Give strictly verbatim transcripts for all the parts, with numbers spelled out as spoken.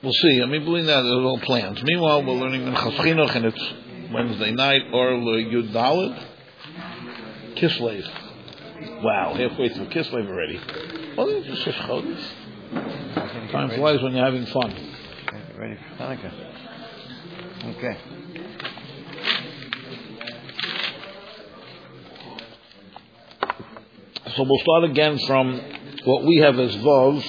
We'll see. I mean, believe that there's all plans. Meanwhile, we're learning in Chas Chinuch, and it's Wednesday night, or Yud Dalet, Kislev. Wow, halfway through Kislev already. Oh, it's just Shish Chodesh. Time flies when you're having fun. Okay, ready for Hanukkah. Okay. So we'll start again from what we have as Vav.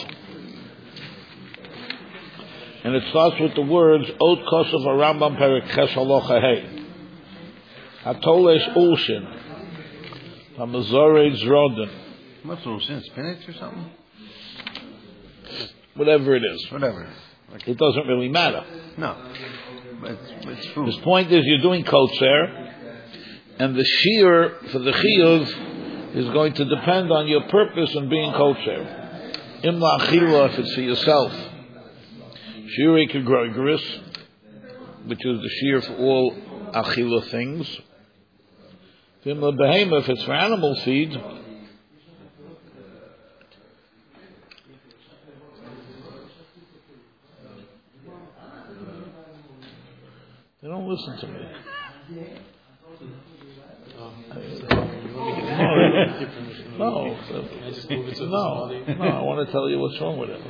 And it starts with the words, Ot Kosov HaRambam Perek Ches Halacha Hey. Hatolesh Ulshin. HaMazorei Zroden. What's Ulshin? Spinach or something? Whatever it is. Whatever. Okay. It doesn't really matter. No. But it's, it's food. His point is you're doing kotzer, and the shear for the chiyuv is going to depend on your purpose in being kotzer. Imla achila, if it's for yourself. Shirei kegregoris, which is the shear for all achila things. Imla behema, if it's for animal feed. They don't listen to me. No, no, no, no, I want to tell you what's wrong with it.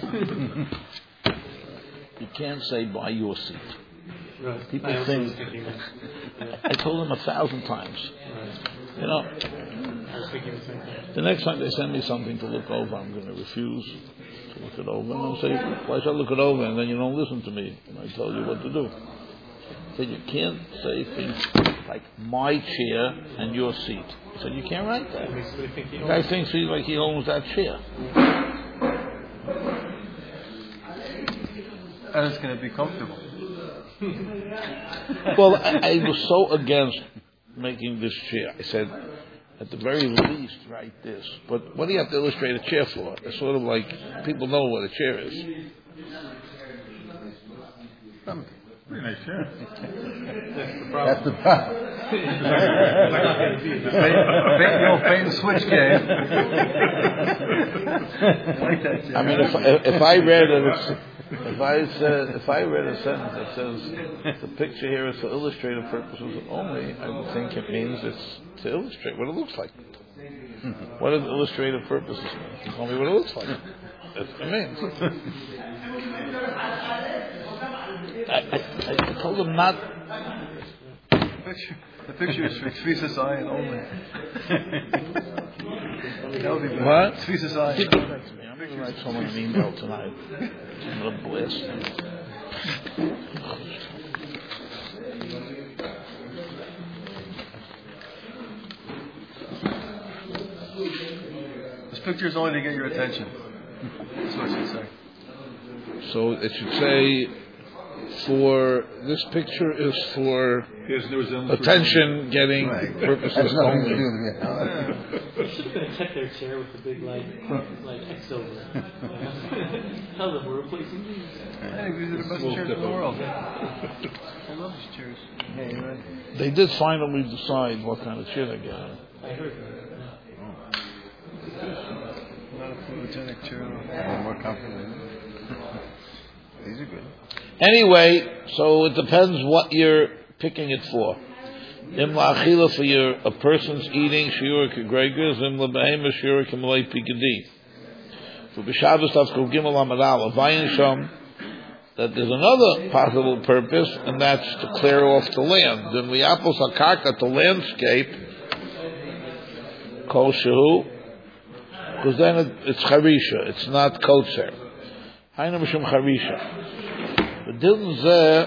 You can't say buy your seat. Right. People I think, yeah. I told them a thousand times. Right. You know, I was thinking the same thing. the next time they send me something to look over, I'm going to refuse to look it over. And I'll say, why should I look it over? And then you don't listen to me. And I tell you what to do. So you can't say things like my chair and your seat. He said, you can't write that. The guy thinks he, like he owns that chair. And it's going to be comfortable. Well, I, I was so against making this chair. I said, at the very least, write this. But what do you have to illustrate a chair for? It's sort of like people know what a chair is. Um, Pretty nice chair. That's the problem. The old bait and switch game. Like that chair. I mean, if, if I read it, it's, if I said, if I read a sentence that says the picture here is for illustrative purposes only, I would think it means it's to illustrate what it looks like. What does illustrative purposes mean? Tell me what it looks like. That's what it means. I, I, I told them not. The picture, the picture is for Tvisas Ayin only. That would be better. What? Tvisas Ayin. I'm going to write someone an email tonight. I'm going to blast them. This picture is only to get your attention. That's what it should say. So it should say, for this picture is for attention getting Right. purposes That's nothing only. to do with They should have been check their chair with the big like like X over it. Tell them we're replacing these. I think these are the best chairs in the world. I love these chairs. Yeah, you're right. They did finally decide what kind of chair they're getting. I heard that. Not a photogenic chair. I'm more comfortable. These are good. Anyway, so it depends what you're picking it for. Imla achila for your a person's eating shiur kegregas, imla behema shiur kemalei pikadi. For b'Shabbos tafkol gimel amad aleph vayin sham that there's another possible purpose, and that's to clear off the land. Then we apples hakarka the landscape kol shehu, because then it, it's charisha, it's not kotzer. Hainu mishum charisha. But didn't ze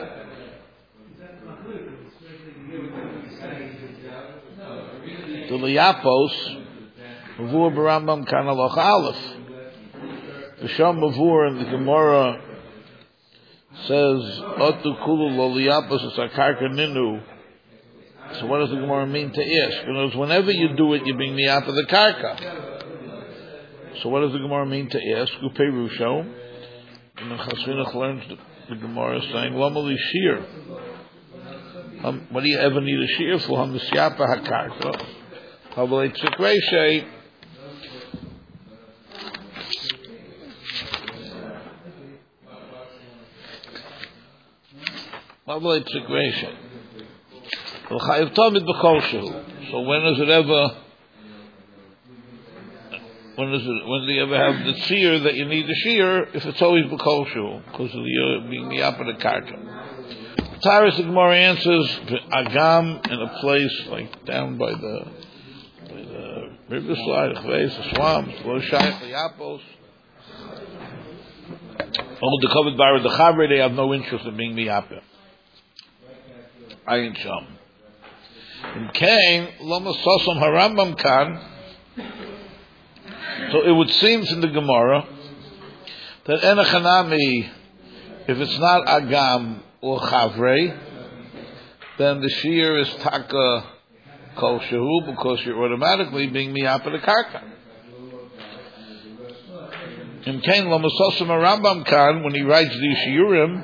the liyapos mavur b'Rambam kan halacha aleph. The sham mavur in the Gemara says otu kulu lo liyapos es akarka ninu. So what does the Gemara mean to ask? Because whenever you do it, you're being miyapa the karka. So what does the Gemara mean to ask? Uperusho. And then Chas Chinuch learns the, the Gemara saying, Lamali shear. Um, what do you ever need a shear for? Ham nisyapa hakarka. Habalei tzikreshe. Mavlei Psikresha. L'chayiv tamid b'kol shehu. So when is it ever? When is it? When do you ever have the shear that you need the shear? If it's always b'kol shehu, because you're being miyapa the karka. Taurus the Gemara answers agam in a place like down by the by the riverside, the swamps, lo shayach liyapos. All the covered bar the chavre, they have no interest in being miyapa. Ayin sham. In Cain, lama sosam harambam kan. So it would seem from the Gemara that enachanami, if it's not agam or chavre, then the shear is taka kol shehu, because you're automatically being miyapa the karka. In Cain, lama sosam harambam kan, when he writes the shiurim,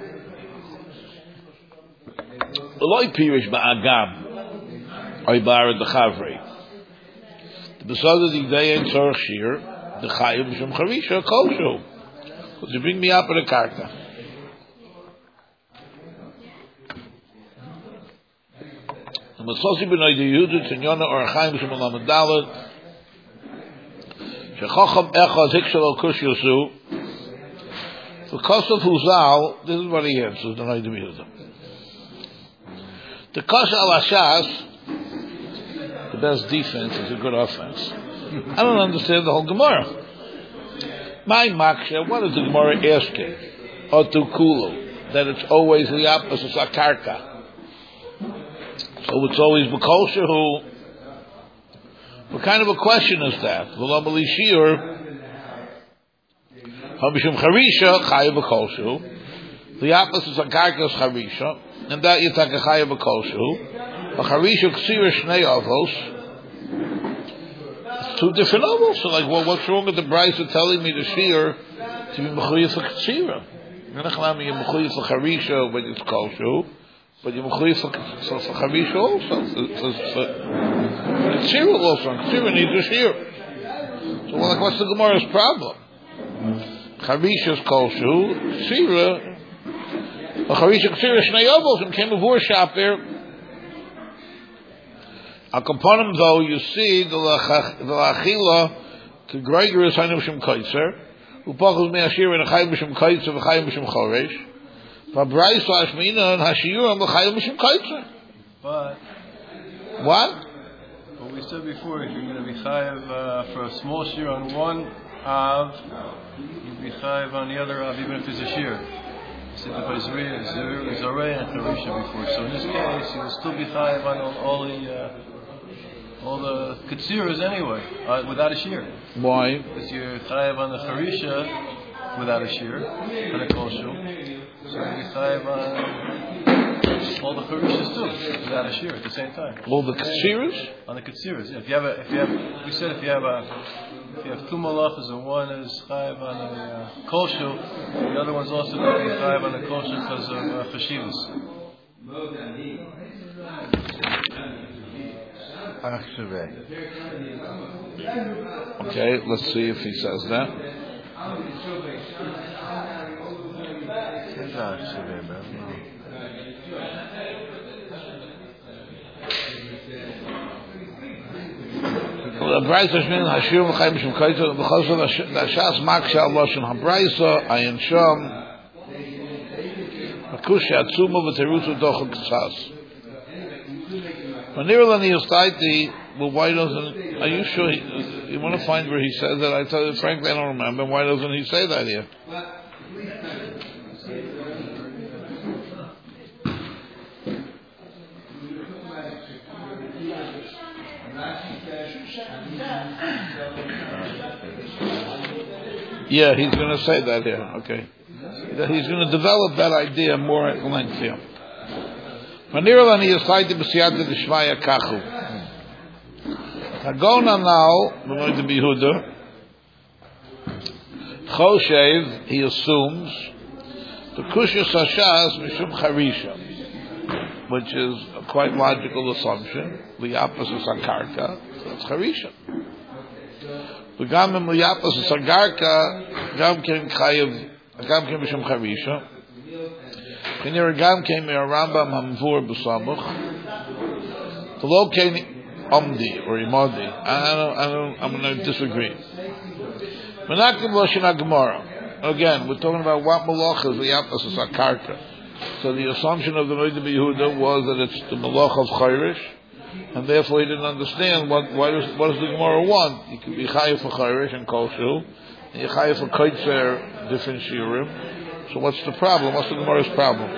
Eloi pirish ba'agam, oy ba'arad b'chavre. The besod of the day and tzorch shir, the chayim shem charisha koshu, because you bring me up in the karka. The masosi b'noi de Yehuda tzinyona or chayim shem alam adalet, shechocham echad hikshalo kush yosu, because of Huzal, this is what he answers, the Noi de Yehuda. The Kasha al Ashas, the best defense is a good offense. I don't understand the whole Gemara. My Maksha, what is the Gemara asking? Otu Kulu, that it's always the opposite, Akarka. So it's always B'kol Shehu. What kind of a question is that? V'lo Malishir, Hamishum Charisha, Chaya B'kol Shehu. The opposite is Akarka is Charisha. And that you take a chaya b'koshu, a charisha ksira shnei avos. It's two different avos. So, like, well, what's wrong with the brayso telling me the shear to be mechuyev for ksira? You're not going to be mechuyev for charisha when it's koshu, but you're mechuyev for charisha also. For ksira also, ksira needs a shear. So, well, like, what's the Gemara's problem? Charisha is koshu, ksira. A charisha ksira shnei avos and came a vor shop there. Akaponim though, you see the lachila to Gregor is hainu shem kaitzer, upachos me'ashir and achayim b'shem kaitzer v'chayim b'shem choresh. V'brayis la'ashmina and hashiyuram v'chayim b'shem kaitzer. But what? What we said before, if you're going to be chayiv uh, for a small shear on one av, you'd be chayiv on the other av, even if there's a shear. Said the Bazri is already and Charisha before. So in this case, you will still be chayiv on all, all the uh, all the ketziras anyway, uh, without a shear. Why? Because you're chayiv on the Charisha without a shear, on a koshu. So you'll be chayiv on all the Charishas too, without a shear at the same time. All the ketziras? On the ketziras, yeah. If you have a, if you have, we said if you have a. If you have two malachas and one is chayiv on a uh, kosher, the other one's also going to be chayiv on a kosher because of uh, chashivas. Okay, let's see if he says that. The Brayso Shmin Hashir V'chayim B'shem Kaitzer because of the Shas Maksha Loshen HaBrayso Ayin Sham Akushi Atzuma V'terusu Dochel K'tzas. When Nirlani Yustaiti, well, why doesn't? Are you sure? He, you want to find where he says that? I tell you, frankly, I don't remember. Why doesn't he say that here? Yeah, he's going to say that here. Okay, he's going to develop that idea more at length here. Manirlani Yisayte b'siyata d'shmaya kachu. Tagona now, b'moed b'Yehuda, Choshev, he assumes, the Kushya Sashas mishum charisha, which is a quite logical assumption. Liyapas is akarka, so it's charisha. V'gam im liyapas is akarka, gam ken chayev, gam ken mishum charisha. Kiniragam came here, Rambam Hamvur B'Samuch. The low came Omdi or Imodi. I don't, I don't, I'm going to disagree. Menakim Lashon Gemara. Again, we're talking about what malach is the Yapas is Akarka. So the assumption of the Moed Yehuda was that it's the malach of Chayrish, and therefore he didn't understand what what, is, what does the Gemara want. You could be Chayiv for Chayrish and Koshu, and you Chayiv for Kaitzer, different Shiurim. So what's the problem? What's the Gemara's problem?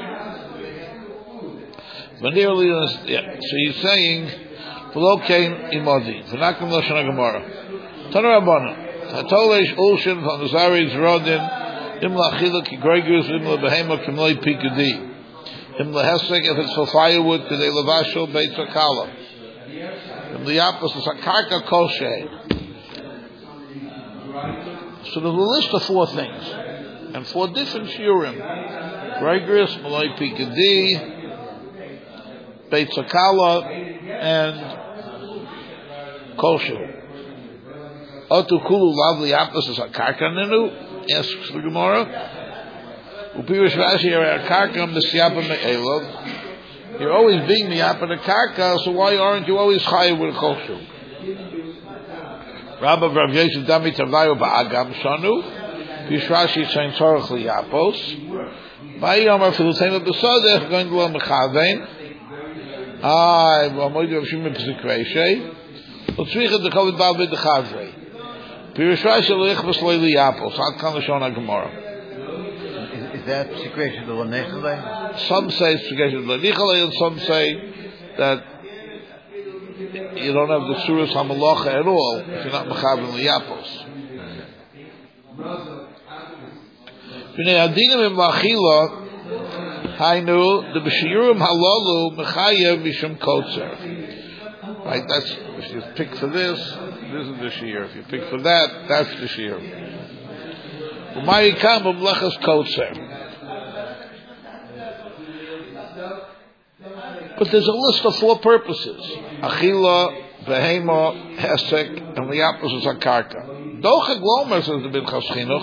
Yeah. So he's saying, V'lo kein imodi, v'nakim Lashon Gemara. Tana Rabbana, Hatolesh Ulshin from the Zaris Rodin, Im la'achila ki Gregorius, Im la'behema kimloi pikudi. Im la'hesek, if it's for firewood, k'dei levashel beit zakala. Im la'yapos, it's a karka kosher. So there's a list of four things, and four different shiurim. Gregorius, Maloi pikudi, beit zakala, and kosher. Otu kulu lovely apos is a karkaninu. Asks the Gemara. Upirish Rashi are a karkam b'siyapa me'elov. You're always being miyapa the karka, so why aren't you always chayav with a kosher? Rabba Rav Yosef Dami Tavayo ba'agam shanu. Upirish Rashi saying tzorach liyapos. Ba'i Yomar for the same of the Sodech going to learn mechavein. Ay, v'amoydi Rav Shimon P'zikreishay. L'tzricha d'kovid ba'al b'dechavrei. Is, is that secretion of the Nechale? Some say it's secretion of the Nechale, and some say that you don't have the Suras HaMalacha at all if you're not Mechav in Liyapos. B'nei Adinim in Machila, Hainu, the B'shiurim Halalu, Mechayev Mishum Kotzer. Right, that's, if you pick for this, this is the shear. If you pick for that, that's the shear. Umayikam umlechas kotzer. But there's a list of four purposes: achila, behema, hesek, and liyapos is akarka. Dochek lomer says the Pinchas Chinuch.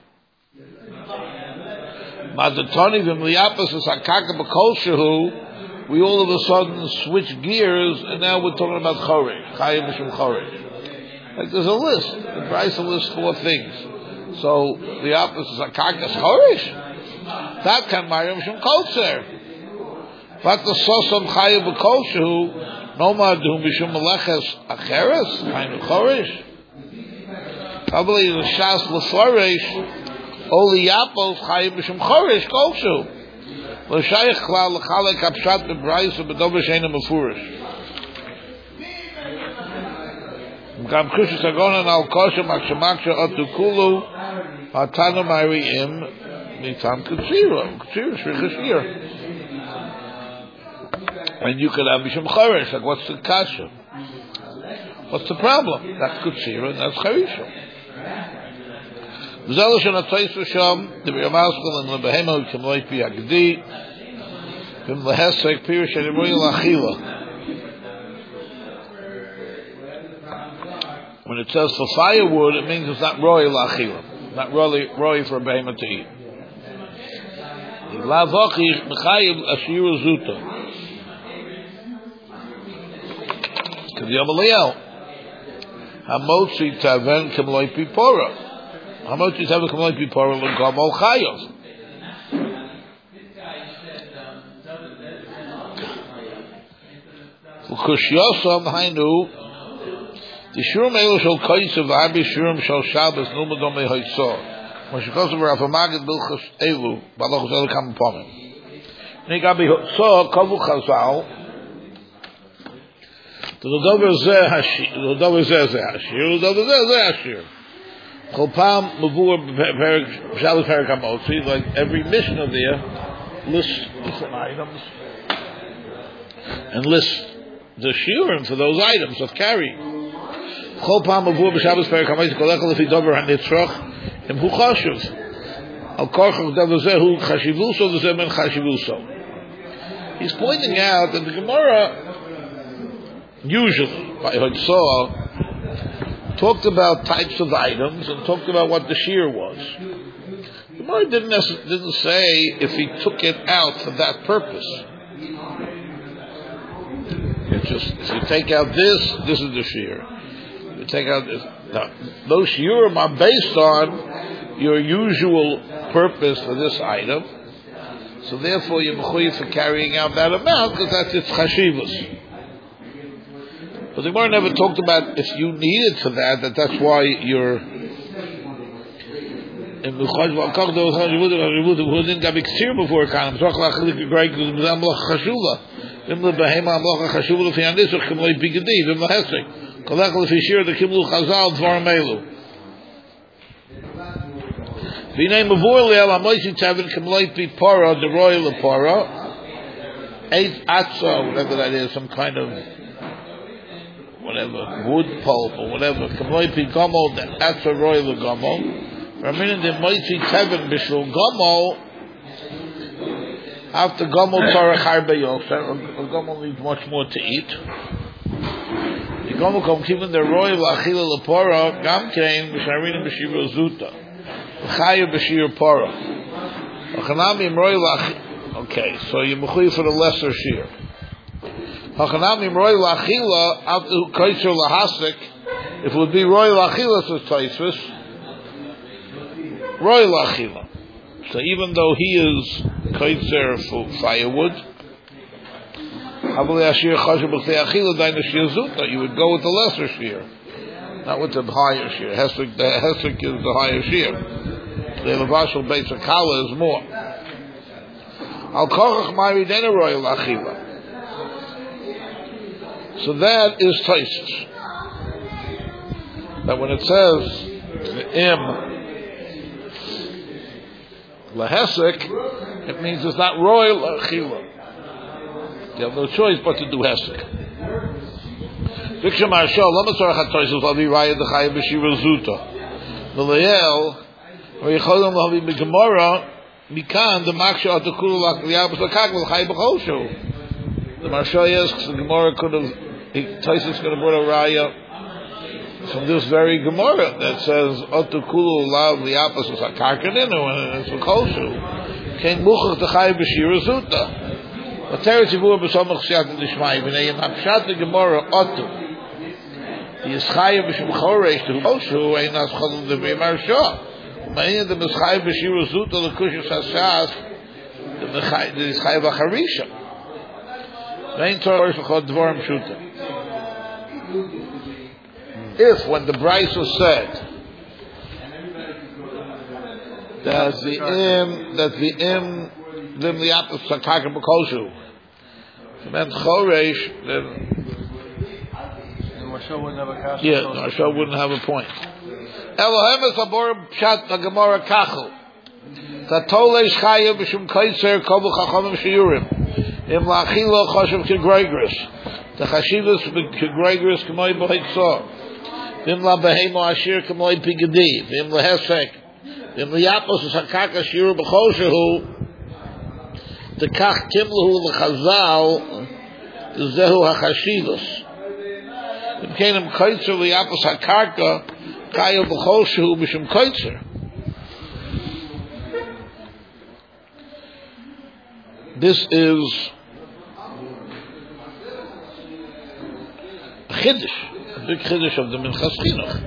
Madatoni v'm liyapos is akarka b'koshehu. We all of a sudden switch gears, and now we're talking about choresh, chayim mishum choresh. Like there's a list. The price lists four things. So the opposite is a karkas choresh. That can marry mishum kotzer. But the sosam chayim b'koshehu no ma'adu mishum meleches acheres chayim choresh. Probably the shas leforesh only yapos chayim mishum choresh koshehu. L'shayich klal l'chalek apshat b'brayis u'b'dover she'ena mefurish. M'kam kushus agonan al kosher maksha otu kulu atanu mari'im mitam kutzira. Kutzira shrichashir. And you could have mishum choresh. Like what's the kasha? What's the problem? That's kutzira and that's charisha. V'zelo shenatzais v'sham, the b'yamaskal and lebehema v'kemloit b'yagdi, v'm lehesek pirish animui l'achila. When it says for firewood, it means it's not roi l'achila, not roi, roi for a behema to eat. L'avochi m'chayiv ashiru zuta. K'diyam aliyel, hamotzi taven kemloit b'pora. How much is ever coming to be poor and come all chayos? V'kushyosam hainu the shurim elu shel kaisav abi shurim shel Shabbos numadom mehaysor. Mashikosav rafamagid bilchus elu balachus elu kam upomim. Nigabi so kavu chazal. The dover zeh hashir, the dover zeh zeh hashir, the dover zeh zeh hashir. Chopam mavur Shabbos perik hamotzi, like every Mishnah there lists different items and lists the shiurim for those items of carrying. Chopam mavur Shabbos perik hamotzi kolechol lefi dover hanitzroch im hu chashuv al korchach dover zeh hu chashivuso v'zeh men chashivuso. He's pointing out that the Gemara usually by Hotzah talked about types of items and talked about what the shear was. The Gemara didn't necess- didn't say if he took it out for that purpose. It's just if you take out this, this is the shear. You take out this. Now, those shiurim are based on your usual purpose for this item. So therefore, you're mechuyev for carrying out that amount because that's its chashivus. But the Gemara never talked about if you need it for that. That that's why you're. Before V'nei mavur le'el ha'moisi tavin k'mloi pi pora, the royal pora, eight atza, whatever that is, some kind of, whatever, wood pulp or whatever, k'mloi pi gomol, the atza royal gomol, v'amin the moisi tavin b'shul gomol, after gomol tzarech harbe yoser, or gomol needs much more to eat. The gomol kom kiven the royal achila lepora, gam kein, b'sharinim b'shivro zuta. Okay, so you mechuyev for the lesser shear. If it would be royal achila, says Tosfos, royal achila. So even though he is kaitzer for firewood, you would go with the lesser shear, not with the higher shear. Hesek, the hesek is the higher shear. The levashal base of kala is more. Al kochach ma'aridena royal achila. So that is Tosfos. That when it says im lahesek, it means it's not royal achila. You have no choice but to do hesek. Viksha Marshal, lama tzarech ha-Tosfos al viraya d'chaya b'shira zuta. L'le'el, v'yicholim l'havi b'gemara, mikan the maksha atakulu l'akliabas l'kak l'chaya b'choshu. The Marshal asks, the Gemara could have, Tosfos could have brought a raya from this very Gemara that says atakulu l'akliabas l'kak l'inu, and it's l'choshu. Kein muchach d'chaya b'shira zuta. But Teretz Yivur b'somach siyat d'shmai, v'nei yam hapshat the Gemara atu. Yischaya b'shem choresh to Choshu ein as cholol devei Marsha. U'ma'in the Yischaya b'shira zuta l'kushas hashas the Yischaya b'charisha. Vein Torah l'chod dvorim shuta. If when the Brisa said that the im that the im lim liapos sakaka b'koshu meant choresh, then Marshal wouldn't have a kasha. Yeah, Marshal wouldn't have a point. Elohem es labor pshat hagemara kachel. Tatolei shchaya b'shum kaitzer kovu chachamim shiurim. Im lachilo choshev kegregris. The chashivas kegregris k'moi b'hitzor. Im la behemo ashir k'moi pigadiv. Im lahesek. Im liyapos sakaka shiur b'choshehu. The kach timlahu l'chazal. Zehu hachashivas. It became kaitzer liyapos hakarka kayo b'choshehu b'shem kaitzer. This is a chiddush, a big chiddush of the Minchas Chinuch.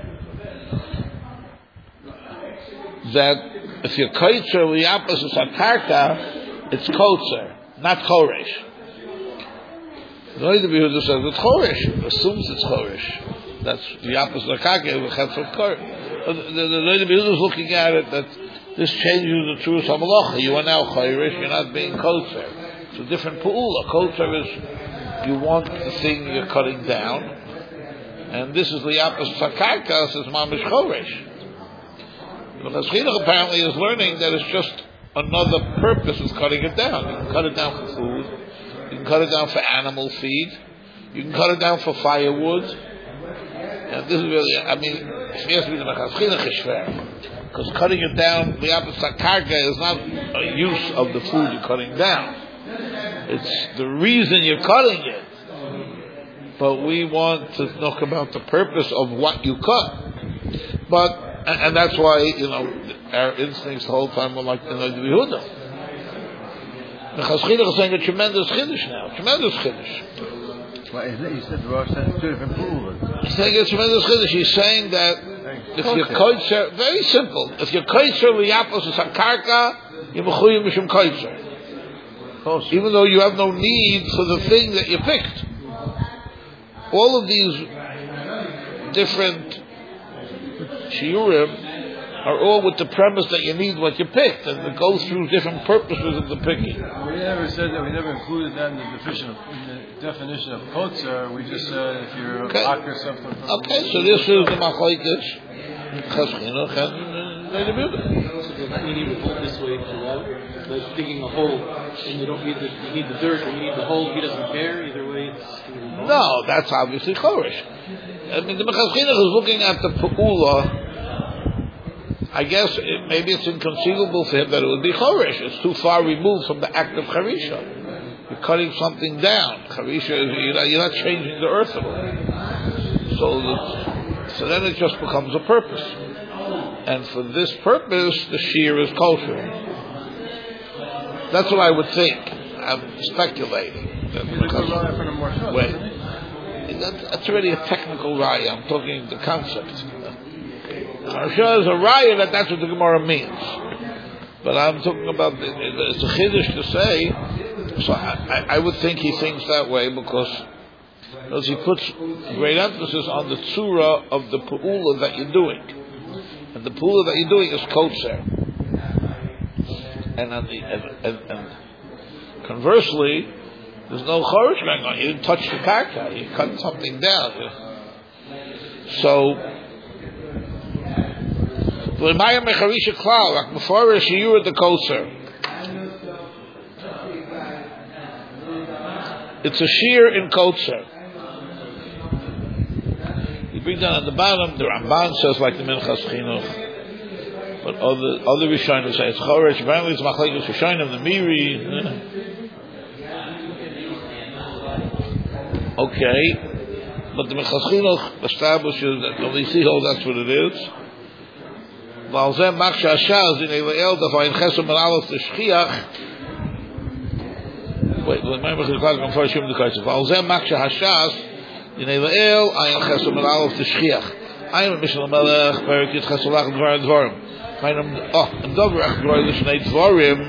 That if you're kaitzer liyapos hakarka, it's kotzer, not choresh. The Noida Behuda says it's choresh, assumes it's choresh. That's the opposite of kake, the chetz kor. The Noida Behuda is looking at it that this changes the truth of halacha. You are now choresh, you're not being kotzer. It's a different pu'ula. Kotzer is you want the thing you're cutting down, and this is the opposite of karka, says mamish choresh. The Chinuch apparently is learning that it's just another purpose of cutting it down. You can cut it down for food. You can cut it down for animal feed. You can cut it down for firewood. And this is really, I mean, it's because cutting it down, the opposite karka is not a use of the food you're cutting down. It's the reason you're cutting it. But we want to talk about the purpose of what you cut. But, and that's why, you know, our instincts the whole time were like the Noda Yehuda. The Chas Chinuch is saying a tremendous chiddush now, tremendous chiddush. Well, he said the Rosh said two different pools. He's saying a tremendous chiddush. He's saying that if you're koitzer, very simple, if you're koitzer liyapos is hakarka, you're mechuyim mishum koitzer. Even though you have no need for the thing that you picked. All of these different shiurim are all with the premise that you need what you picked, and it goes through different purposes of the picking. We never said that. We never included that in the definition of, in the definition of kotzer. We just said if you're Okay. a or something. Okay, so this is the machlokes Chas Chinuch and Noda Yehuda. So does that mean you would hold this way throughout? Like digging a hole, and you don't need the you need the dirt, or you need the hole. He doesn't care either way. It's gonna be both. No, that's obviously chorish. I mean, the Chas Chinuch is looking at the peula. I guess it, maybe it's inconceivable for him that it would be chorish. It's too far removed from the act of charisha. You're cutting something down. Charisha, you're not, you're not changing the earth at all. So, the, so then it just becomes a purpose. And for this purpose, the shear is kosher. That's what I would think. I'm speculating. That because, wait, that, that's already a technical raya. I'm talking the concept. Harsha is a raya that that's what the Gemara means. But I'm talking about, it's a chiddush to say, so I, I would think he thinks that way because, because he puts great emphasis on the tzura of the pu'ula that you're doing. And the pu'ula that you're doing is kotzer. And, on the, and, and, and conversely, there's no chorish going on. You didn't touch the karka. You cut something down. So, L'mayim mecharisha klal, like before a shiur the kotzer. It's a shear in kotzer. You bring down at the bottom, the Ramban says like the Minchas Chinuch, but other other Rishonim say it's chorish. Apparently it's machlekes Rishonim, the Miri. Okay, but the Minchas Chinuch establishes that when we see how that's what it is. Valzem maksha shaz in Eleel dafayin chesed min aleph t'shchiach. Wait, the member is calling on first the question. Valzem maksha hashas in Eleel ayin chesed min aleph t'shchiach. Ayin Mishnah Melech perik yit chesed lach dvar dvarim. Mainam oh and davar groy l'shnei dvarim.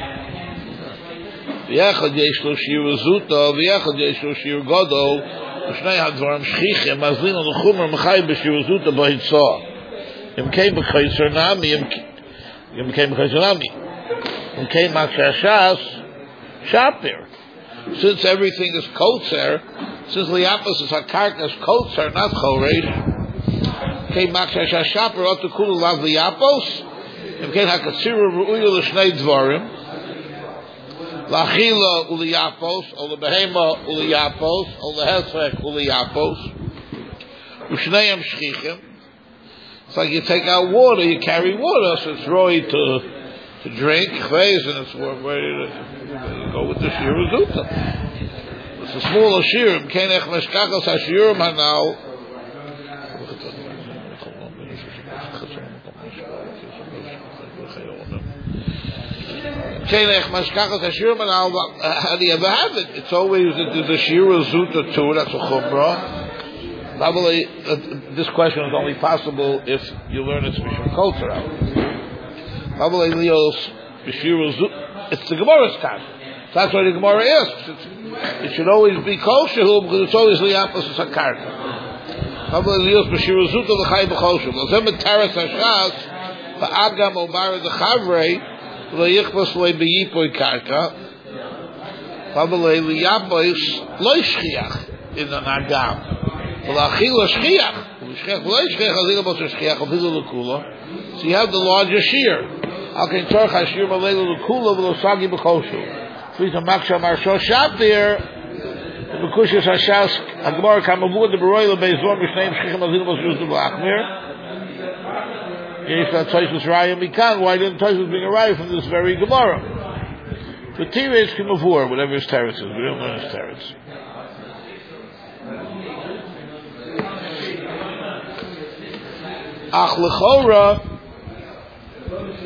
V'yechad yesh lo shir zuta v'yechad yesh lo shir gadol. L'shnei hadvarim shchichim mazlin on the chumer mechay b'shir zuta b'hitzah. Im came b'kaiser nami, im came b'kaiser nami, im came b'kashas shapir. Since everything is kotzer, since liapos is hakarkas kotzer, not choresh, came b'kashas shapir otu kulu lav liapos, im came hakatsiru ru'uyu l'shnei dvarim, lachila uliapos, o lebehema uliapos, o lehesrek uliapos, u'shneiam shchichim. It's like you take out water, you carry water, so it's ready to to drink, chveis, and it's ready to you go with the shir zuta. It's a smaller shir. Kenech meshkachas hashirim hanal. Kenech meshkachas hashirim hanal. How do you ever have it? It's always the, the shir zuta too. That's a chumrah. Probably, uh, this question is only possible if you learn its Mishum culture out. Probably Leo's Bishir it's the Gemara's time. That's why the Gemara asks. It's, it should always be kosher because it's always Liapos as a karka. Probably Leo's Bishir Zut of the Chai B'Chosher. L'zem et Taras Hashas V'agam Omar the Chavrei L'yichvos L'y B'yipoi karka. Probably Liapos L'y Shchiach in an Agam. So you have the larger shear. How can Torah Hashir Malelu Lukula V'Losagi B'Choshu? So he's a Maksha Marsho Shapir. The B'Kushas Hashas Hagmar Kamavur the Beroyla Beizor B'Shneim Shchichem Azil B'Shuz B'Achmir. Yesh that Toshus Raya Mikan. Why didn't Toshus bring a Raya from this very Gemara? The Tira is Kamavur, whatever his teretz is. We don't know his teretz. Ach lechora,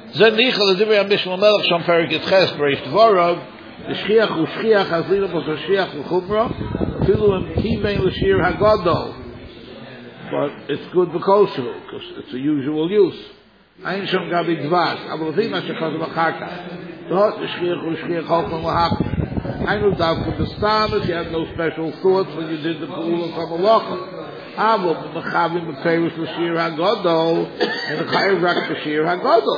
Zen Nichel, the Divrei HaMishna Melech, Shom Perik Yitches, Bereish Dvorov, the Shchiach Hu Shchiach, Hazlina Bos Shchiach Hu Chumra, Filu Im Kivein L'Shir HaGadol. But it's good b'kosher, because it's a usual use. Ein Shom Gabi Dvash, Abel Vim HaShechaz B'Charka. Dot, the Shchiach Hu Shchiach Hochman L'Hakman. Einu Davka B'Stam, if you had no special thoughts when you did the Kula from Malacha. Abel B'Mechavim B'Peirus L'Shir HaGadol, and the Chayiv Rak B'Shir HaGadol.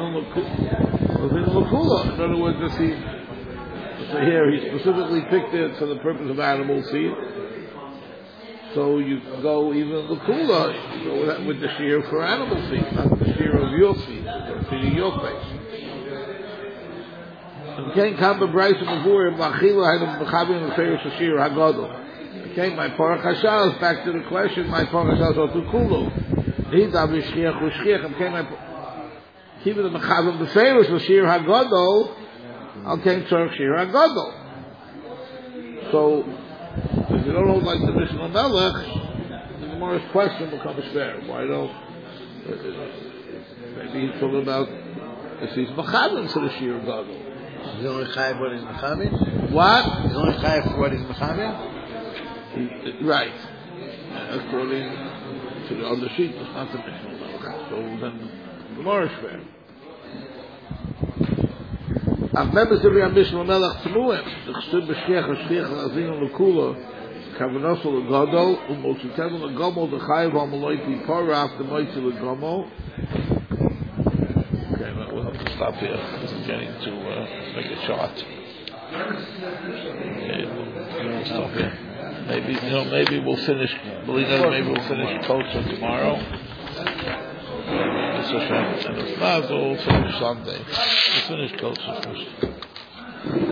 In other words, the seed. So here he specifically picked it for the purpose of animal seed. So you can go even the kula, you go with, with the shear for animal feed, not the shear of your feed, or feeding your face. And came Kamba Bryce and Mavur and Machila had a Machabim and Feirish Shear Hagadol. Okay, my Parach Hashal, back to the question, my Parach Hashal is also kulu. He's obviously Shchiach Ushchiach, okay, my keep the Machabim the Feirish Shear Hagadol, okay, Tzorch Shear Hagadol. So, if you don't hold like the Mishnah Melech, the Gemara's question becomes fair. Why don't? Uh, maybe he's talking about if he's Machabim for the Shir Gadol. He's only chayav what he's Machabim? What? He's only chayav for what he's Machabim? Right. According to the other sheet, it's not the Mishnah Melech. So then the Gemara's fair. Ach members of the Mishnah Melech Tmuim, the Chstud B'Shchiach Hashchiach L'Azinu L'Kula, Kavanosol L'Gadol, U'Motzitenu L'Gomol, the Chayiv HaMaloiti Paraf, the Moitzi L'Gomol. Okay, well, we'll have to stop here. We're getting to uh, make a chart. Okay, we'll stop here. Maybe, you know, maybe we'll finish, believe that, maybe we'll finish Kotza tomorrow. And if not, we'll finish Sunday. We'll finish Kotza first.